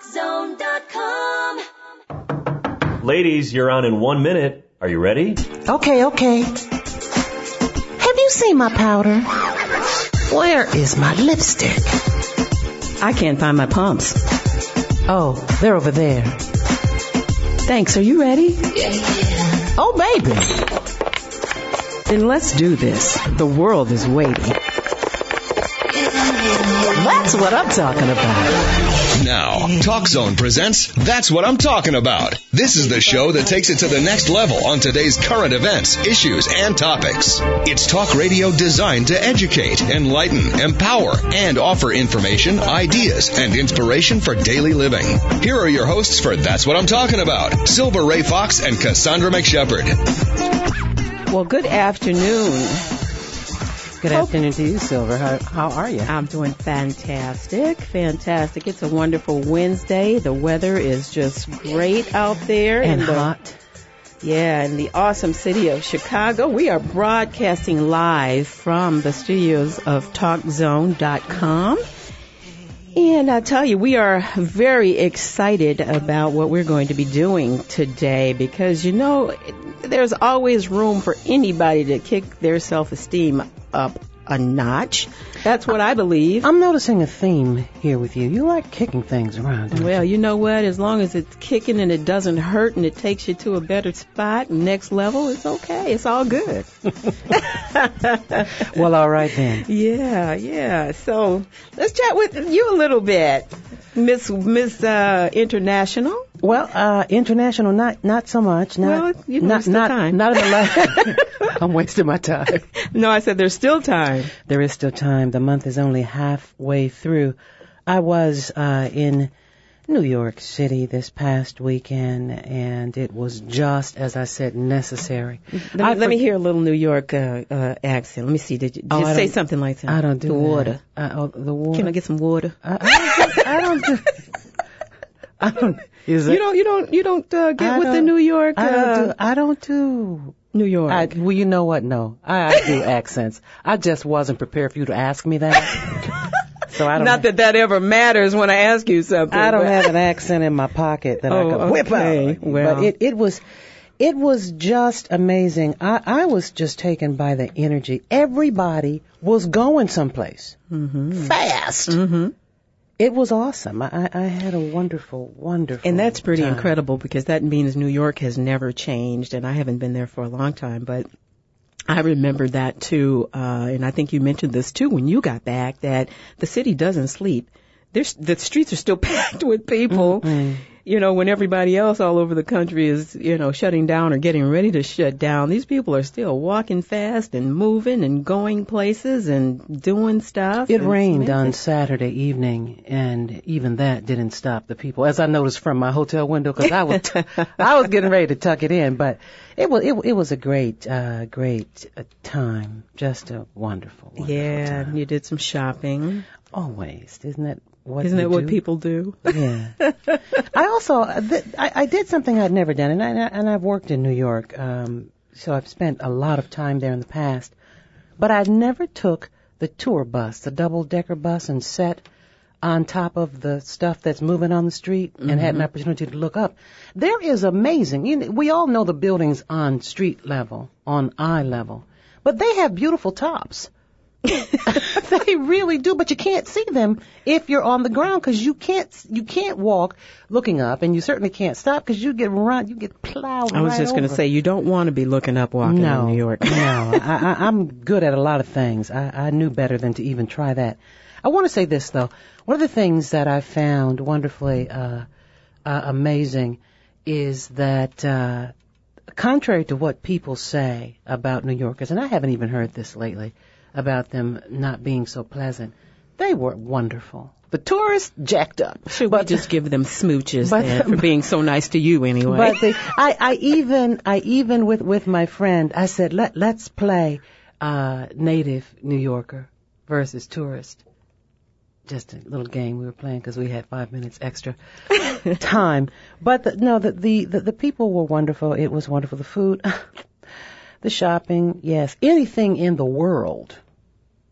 TalkZone.com. Ladies, you're on in 1 minute. Are you ready? Okay. Have you seen my powder? Where is my lipstick? I can't find my pumps. Oh, they're over there. Thanks. Are you ready? Oh, baby. Then let's do this. The world is waiting. That's what I'm talking about. Now, TalkZone presents That's What I'm Talking About. This is the show that takes it to the next level on today's current events, issues, and topics. It's talk radio designed to educate, enlighten, empower, and offer information, ideas, and inspiration for daily living. Here are your hosts for That's What I'm Talking About, Silver Ray Fox and Cassandra McShepard. Well, good afternoon. Good afternoon to you, Silver. How are you? I'm doing fantastic. It's a wonderful Wednesday. The weather is just great out there. And hot. Yeah, in the awesome city of Chicago. We are broadcasting live from the studios of TalkZone.com. And I tell you, we are very excited about what we're going to be doing today because, you know, there's always room for anybody to kick their self-esteem up a notch. That's what I believe. I'm noticing a theme here with you. You like kicking things around, don't Well, you know what? As long as it's kicking and it doesn't hurt and it takes you to a better spot, next level, it's okay. It's all good. Well, all right then. Yeah. So let's chat with you a little bit, Miss International. Well, international, not so much. Well, you know, there's still time. Not in the last. I'm wasting my time. No, I said there's still time. There is still time. The month is only halfway through. I was in New York City this past weekend, and it was just, as I said, necessary. Let me hear a little New York accent. Let me see. Did you say something like that? I don't do the water. The water. Can I get some water? I don't. You don't get with the New York. I don't do New York. Well, you know what? No, I do accents. I just wasn't prepared for you to ask me that. So I don't. Not that ever matters when I ask you something. I don't have an accent in my pocket that I could whip out. Well. But it was just amazing. I was just taken by the energy. Everybody was going someplace fast. Mm-hmm. It was awesome. I had a wonderful And that's pretty time. incredible because that means New York has never changed, and I haven't been there for a long time, but I remember that too, and I think you mentioned this too when you got back, that the city doesn't sleep. The streets are still packed with people. Mm-hmm. You know, when everybody else all over the country is, you know, shutting down or getting ready to shut down, these people are still walking fast and moving and going places and doing stuff. It rained on Saturday evening, and even that didn't stop the people, as I noticed from my hotel window, because I was getting ready to tuck it in. But it was a great time, just a wonderful yeah, time. You did some shopping. Always, isn't that what people do? Yeah. I also I did something I'd never done, and I've worked in New York, so I've spent a lot of time there in the past. But I never took the tour bus, the double-decker bus, and sat on top of the stuff that's moving on the street and had an opportunity to look up. There is amazing. You know, we all know the buildings on street level, on eye level, but they have beautiful tops. They really do, but you can't see them if you're on the ground because you can't walk looking up, and you certainly can't stop because you get plowed. I was just going to say, you don't want to be looking up walking in New York. No, I'm good at a lot of things. I knew better than to even try that. I want to say this though. One of the things that I found wonderfully amazing is that contrary to what people say about New Yorkers, and I haven't even heard this lately, about them not being so pleasant, they were wonderful. The tourists jacked up. Should we just give them smooches then for being so nice to you anyway? But I even with my friend, I said let's play native New Yorker versus tourist. Just a little game we were playing because we had 5 minutes extra time. But the people were wonderful. It was wonderful. The food, the shopping, yes, anything in the world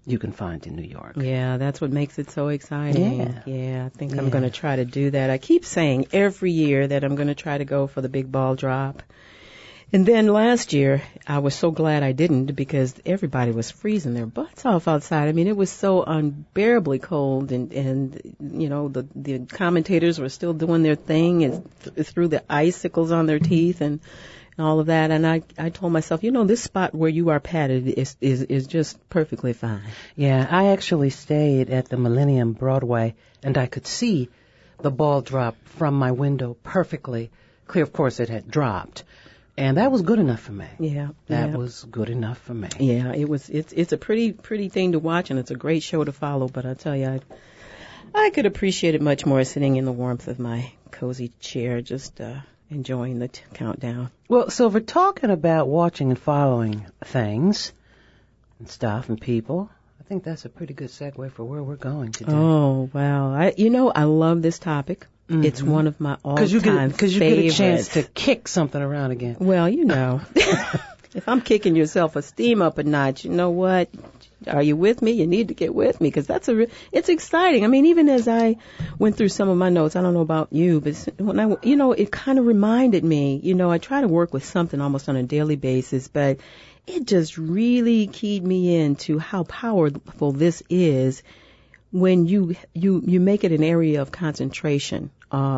you can find in New York. Yeah, that's what makes it so exciting. Yeah. I think I'm going to try to do that. I keep saying every year that I'm going to try to go for the big ball drop. And then last year, I was so glad I didn't because everybody was freezing their butts off outside. I mean, it was so unbearably cold, and you know, the commentators were still doing their thing and threw the icicles on their teeth and all of that. And I told myself, you know, this spot where you are padded is just perfectly fine. Yeah, I actually stayed at the Millennium Broadway, and I could see the ball drop from my window perfectly clear. Of course, it had dropped. And that was good enough for me. Yeah. That was good enough for me. Yeah, it's a pretty thing to watch, and it's a great show to follow, but I tell you, I could appreciate it much more sitting in the warmth of my cozy chair, just enjoying the countdown. Well, Silver, talking about watching and following things and stuff and people, I think that's a pretty good segue for where we're going today. Oh, wow. I love this topic. Mm-hmm. It's one of my all-time favorites. Because you get a chance to kick something around again. Well, you know, if I'm kicking your self-esteem up a notch, you know what? Are you with me? You need to get with me, because it's exciting. I mean, even as I went through some of my notes, I don't know about you, but when it kind of reminded me, you know, I try to work with something almost on a daily basis, but it just really keyed me into how powerful this is when you make it an area of concentration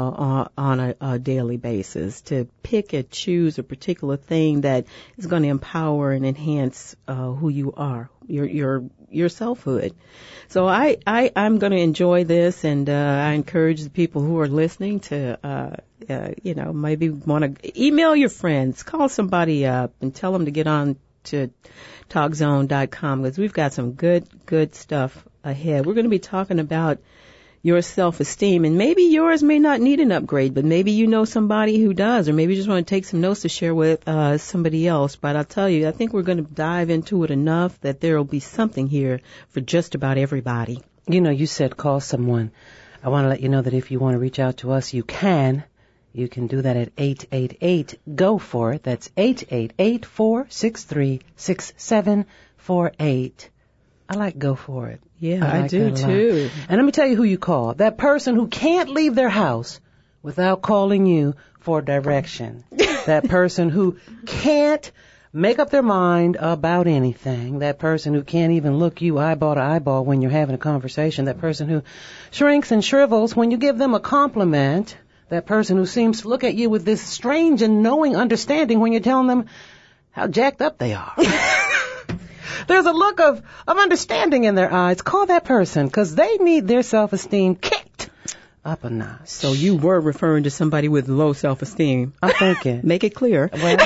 on a daily basis, to pick and choose a particular thing that is going to empower and enhance who you are, your selfhood. So I'm going to enjoy this, and I encourage the people who are listening to maybe want to email your friends, call somebody up, and tell them to get on to TalkZone.com, because we've got some good stuff ahead. We're going to be talking about your self-esteem, and maybe yours may not need an upgrade, but maybe you know somebody who does, or maybe you just want to take some notes to share with somebody else. But I'll tell you, I think we're going to dive into it enough that there will be something here for just about everybody. You know, you said call someone. I want to let you know that if you want to reach out to us, you can. You can do that at 888-GO-FOR-IT. That's 888-463-6748. I like Go For It. Yeah, I do too. And let me tell you who you call. That person who can't leave their house without calling you for direction. That person who can't make up their mind about anything. That person who can't even look you eyeball to eyeball when you're having a conversation. That person who shrinks and shrivels when you give them a compliment. That person who seems to look at you with this strange and knowing understanding when you're telling them how jacked up they are. There's a look of understanding in their eyes. Call that person, because they need their self-esteem kicked up a notch. So you were referring to somebody with low self-esteem. I'm thinking. Make it clear. Well,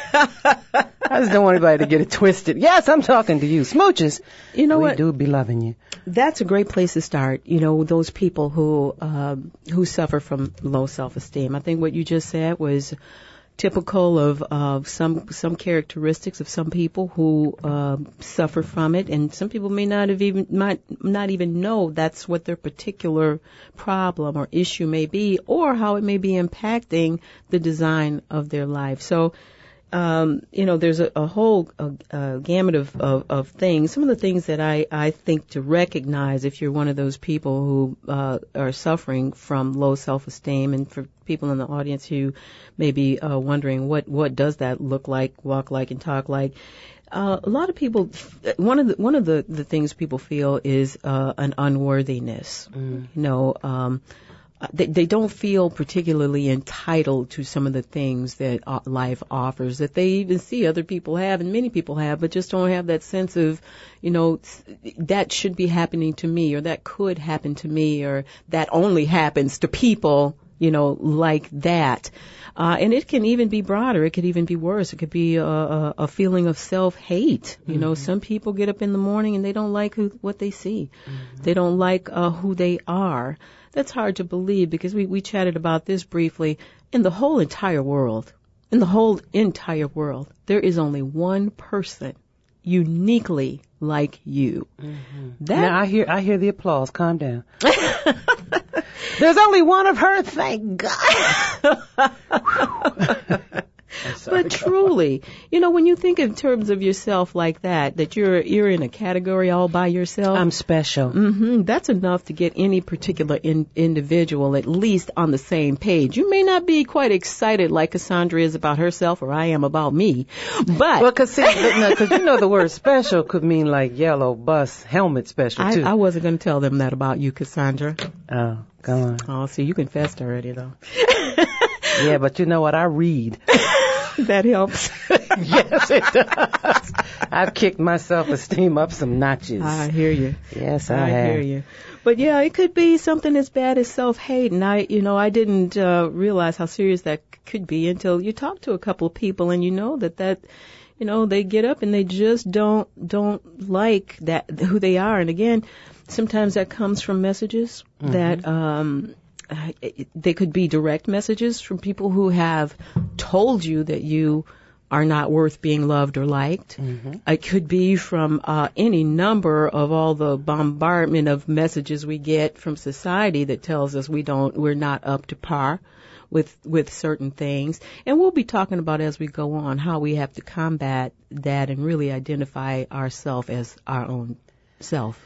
I just don't want anybody to get it twisted. Yes, I'm talking to you. Smooches. You know what? We do be loving you. That's a great place to start. You know, those people who suffer from low self-esteem. I think what you just said was typical of some characteristics of some people who suffer from it, and some people might not even know that's what their particular problem or issue may be, or how it may be impacting the design of their life. So there's a whole gamut of things. Some of the things that I think to recognize if you're one of those people who are suffering from low self-esteem, and for people in the audience who may be wondering what does that look like, walk like, and talk like. A lot of people, one of the things people feel is an unworthiness. You know, they don't feel particularly entitled to some of the things that life offers, that they even see other people have, and many people have, but just don't have that sense of, you know, that should be happening to me, or that could happen to me, or that only happens to people, you know, like that. And it can even be broader. It could even be worse. It could be a feeling of self-hate. You know, some people get up in the morning and they don't like what they see. They don't like who they are. That's hard to believe, because we chatted about this briefly. In the whole entire world, there is only one person uniquely like you. Now I hear the applause. Calm down. There's only one of her, thank God. That's sorry. But truly, when you think in terms of yourself like that you're in a category all by yourself. I'm special. That's enough to get any particular individual at least on the same page. You may not be quite excited like Cassandra is about herself or I am about me, but... Well, because the word special could mean like yellow bus helmet special, too. I wasn't going to tell them that about you, Cassandra. Oh, go on. Oh, see, you confessed already, though. Yeah, but you know what? I read. That helps. Yes, it does. I've kicked my self-esteem up some notches. I hear you. Yes, I have. Hear you. But yeah, it could be something as bad as self-hate, and I didn't realize how serious that could be until you talk to a couple of people, and that they get up and they just don't like that who they are, and again, sometimes that comes from messages that they could be direct messages from people who have told you that you are not worth being loved or liked. It could be from any number of all the bombardment of messages we get from society that tells us we're not up to par with certain things. And we'll be talking about as we go on how we have to combat that and really identify ourselves as our own self.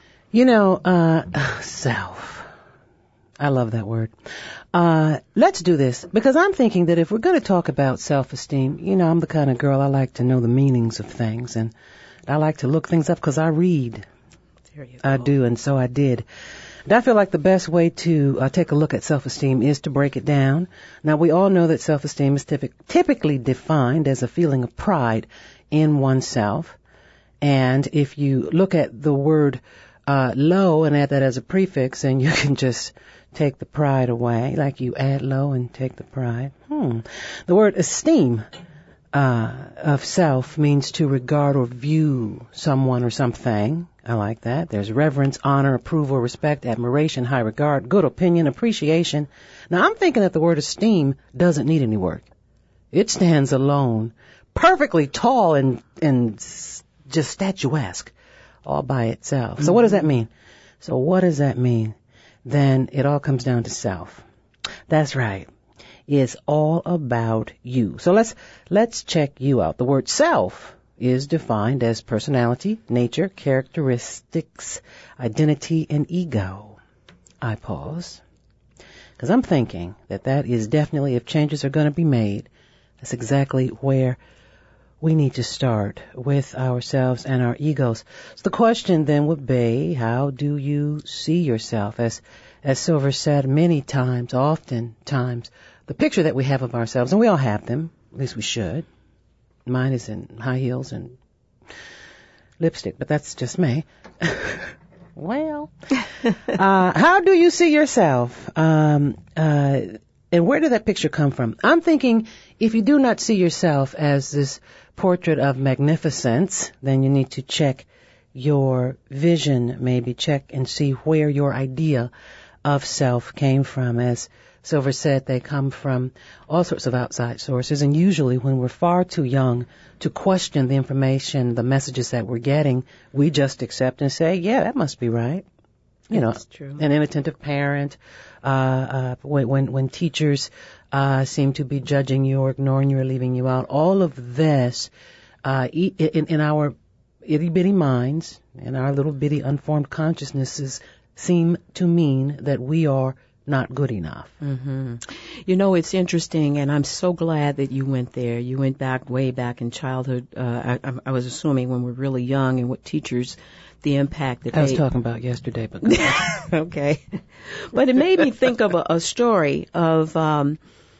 Self. I love that word. Let's do this, because I'm thinking that if we're going to talk about self-esteem, I'm the kind of girl, I like to know the meanings of things, and I like to look things up because I read. There you go. I do, and so I did. And I feel like the best way to take a look at self-esteem is to break it down. Now, we all know that self-esteem is typically defined as a feeling of pride in oneself. And if you look at the word low and add that as a prefix, and you can just take the pride away, like you add low and take the pride. The word esteem of self means to regard or view someone or something. I like that. There's reverence, honor, approval, respect, admiration, high regard, good opinion, appreciation. Now, I'm thinking that the word esteem doesn't need any work. It stands alone, perfectly tall and just statuesque, all by itself. So what does that mean? Then it all comes down to self. That's right. It's all about you. So let's check you out. The word self is defined as personality, nature, characteristics, identity, and ego. I pause, because I'm thinking that is definitely, if changes are going to be made, that's exactly where we need to start, with ourselves and our egos. So the question then would be, how do you see yourself? As Silver said many times, oftentimes, the picture that we have of ourselves, and we all have them, at least we should. Mine is in high heels and lipstick, but that's just me. Well, how do you see yourself? And where did that picture come from? I'm thinking, if you do not see yourself as this portrait of magnificence, then you need to check your vision, maybe check and see where your idea of self came from. As Silver said, they come from all sorts of outside sources, and usually when we're far too young to question the information, the messages that we're getting, we just accept and say, yeah, that must be right. That's true. An inattentive parent, when teachers seem to be judging you or ignoring you or leaving you out, all of this in our itty-bitty minds, in our little bitty unformed consciousnesses, seem to mean that we are not good enough. It's interesting, and I'm so glad that you went there. You went way back in childhood. I was assuming when we're really young, and what teachers, the impact that I was talking about yesterday, but okay. But it made me think of a story of an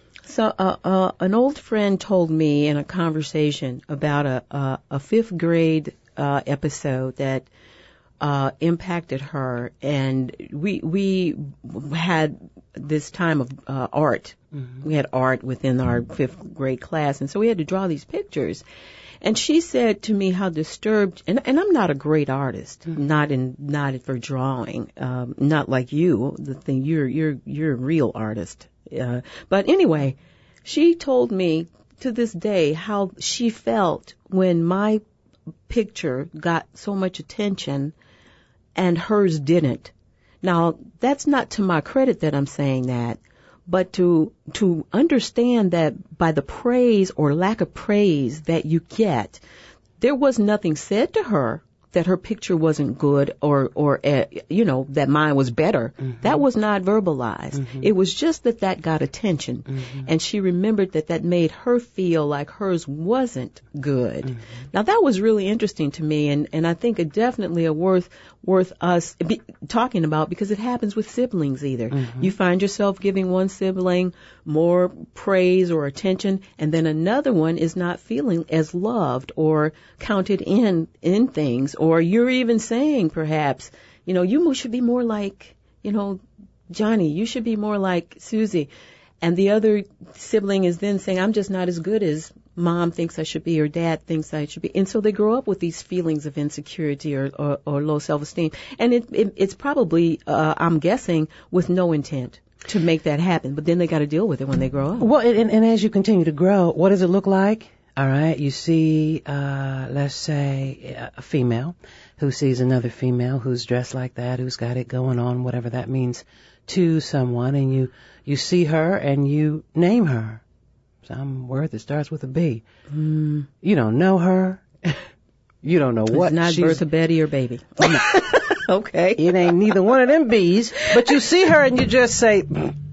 old friend told me in a conversation about a fifth grade episode that impacted her, and we had this time of art. We had art within our fifth grade class, and so we had to draw these pictures. And she said to me how disturbed, and I'm not a great artist, not for drawing, not like you. The thing you're a real artist. But anyway, she told me to this day how she felt when my picture got so much attention and hers didn't. Now, that's not to my credit that I'm saying that, but to understand that by the praise or lack of praise that you get, there was nothing said to her that her picture wasn't good or that mine was better. Mm-hmm. That was not verbalized. Mm-hmm. It was just that got attention. Mm-hmm. And she remembered that made her feel like hers wasn't good. Mm-hmm. Now that was really interesting to me, and I think it definitely worth us talking about, because it happens with siblings either. Mm-hmm. You find yourself giving one sibling more praise or attention, and then another one is not feeling as loved or counted in things. Or you're even saying, perhaps, you should be more like, Johnny, you should be more like Susie. And the other sibling is then saying, I'm just not as good as Mom thinks I should be or Dad thinks I should be. And so they grow up with these feelings of insecurity or low self-esteem. And it's probably, I'm guessing, with no intent to make that happen. But then they got to deal with it when they grow up. Well, and as you continue to grow, what does it look like? All right, you see, let's say, a female who sees another female who's dressed like that, who's got it going on, whatever that means to someone, and you see her and you name her. Some word that starts with a B. Mm. You don't know her. You don't know what. It's not Bertha, Betty, or Baby. Okay. It ain't neither one of them B's, but you see her and you just say...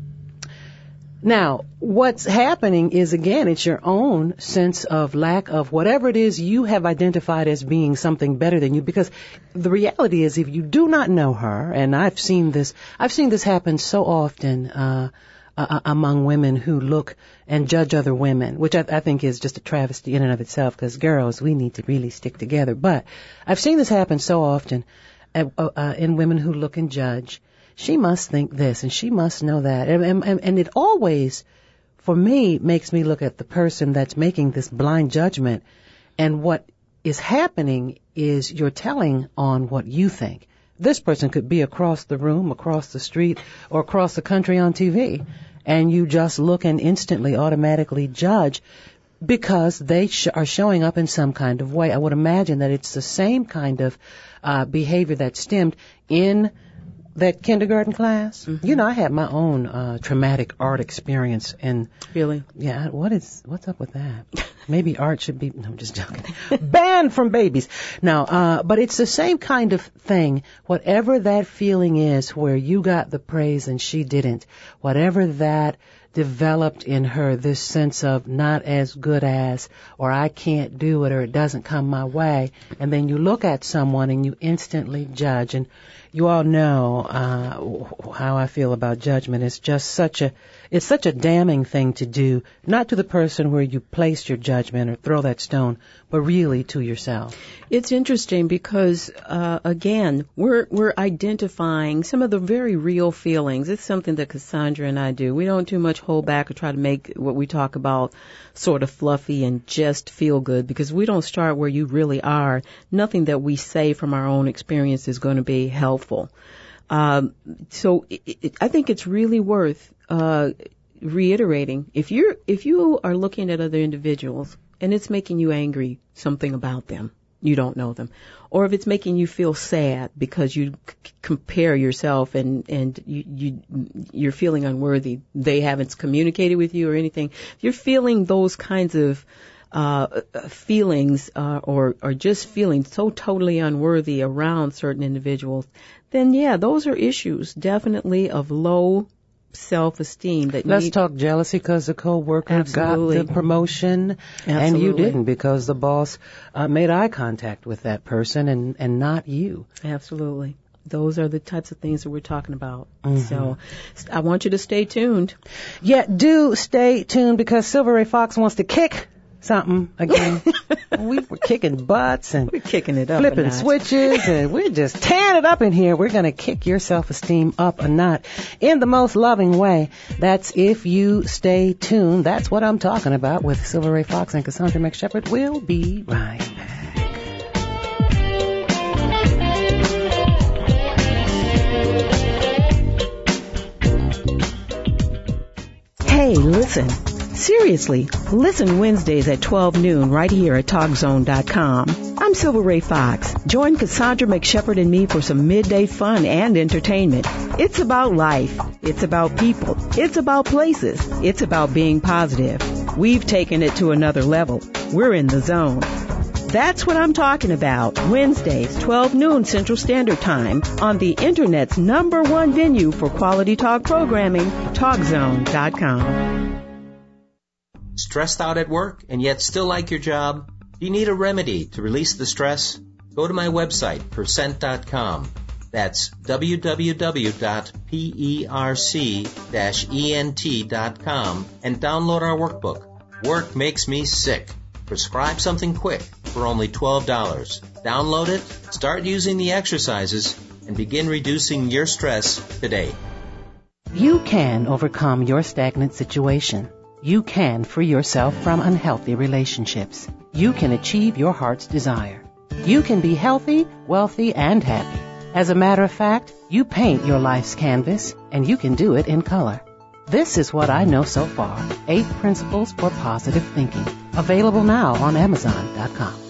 Now, what's happening is, again, it's your own sense of lack of whatever it is you have identified as being something better than you, because the reality is, if you do not know her, and I've seen this happen so often among women who look and judge other women, which I think is just a travesty in and of itself, because girls, we need to really stick together. But I've seen this happen so often in women who look and judge. She must think this, and she must know that. And it always, for me, makes me look at the person that's making this blind judgment. And what is happening is you're telling on what you think. This person could be across the room, across the street, or across the country on TV. And you just look and instantly, automatically judge because they are showing up in some kind of way. I would imagine that it's the same kind of behavior that stemmed in that kindergarten class. Mm-hmm. I had my own traumatic art experience. And really? Yeah, what's up with that? Maybe art should be, no, I'm just joking. Banned from babies. No, but it's the same kind of thing. Whatever that feeling is where you got the praise and she didn't, whatever that developed in her, this sense of not as good as, or I can't do it, or it doesn't come my way, and then you look at someone and you instantly judge. And you all know how I feel about judgment. It's just such a damning thing to do, not to the person where you place your judgment or throw that stone, but really to yourself. It's interesting because, again, we're identifying some of the very real feelings. It's something that Cassandra and I do. We don't too much hold back or try to make what we talk about sort of fluffy and just feel good, because we don't start where you really are. Nothing that we say from our own experience is going to be helpful. So I think it's really worth reiterating. If you are looking at other individuals and it's making you angry, something about them, you don't know them, or if it's making you feel sad because you compare yourself and you're feeling unworthy, they haven't communicated with you or anything. If you're feeling those kinds of feelings or just feeling so totally unworthy around certain individuals, then yeah, those are issues definitely of low self-esteem. Let's talk jealousy, because the co-worker got the promotion. Absolutely. And you didn't, because the boss made eye contact with that person and not you. Absolutely. Those are the types of things that we're talking about. Mm-hmm. So I want you to stay tuned. Yeah, do stay tuned, because Silver Ray Fox wants to kick something again. We're kicking butts and we're kicking it up, flipping switches, and we're just tearing it up in here. We're going to kick your self-esteem up a notch in the most loving way. That's if you stay tuned. That's what I'm talking about with Silver Ray Fox and Cassandra McShepard. We'll be right back. Hey, listen. Seriously, listen Wednesdays at 12 noon right here at TalkZone.com. I'm Silver Ray Fox. Join Cassandra McShepard and me for some midday fun and entertainment. It's about life. It's about people. It's about places. It's about being positive. We've taken it to another level. We're in the zone. That's what I'm talking about. Wednesdays, 12 noon Central Standard Time on the Internet's #1 venue for quality talk programming, TalkZone.com. Stressed out at work and yet still like your job? Do you need a remedy to release the stress? Go to my website, Percent.com. That's www.perc-ent.com and download our workbook, Work Makes Me Sick. Prescribe something quick for only $12. Download it, start using the exercises, and begin reducing your stress today. You can overcome your stagnant situation. You can free yourself from unhealthy relationships. You can achieve your heart's desire. You can be healthy, wealthy, and happy. As a matter of fact, you paint your life's canvas, and you can do it in color. This is what I know so far. 8 Principles for Positive Thinking. Available now on Amazon.com.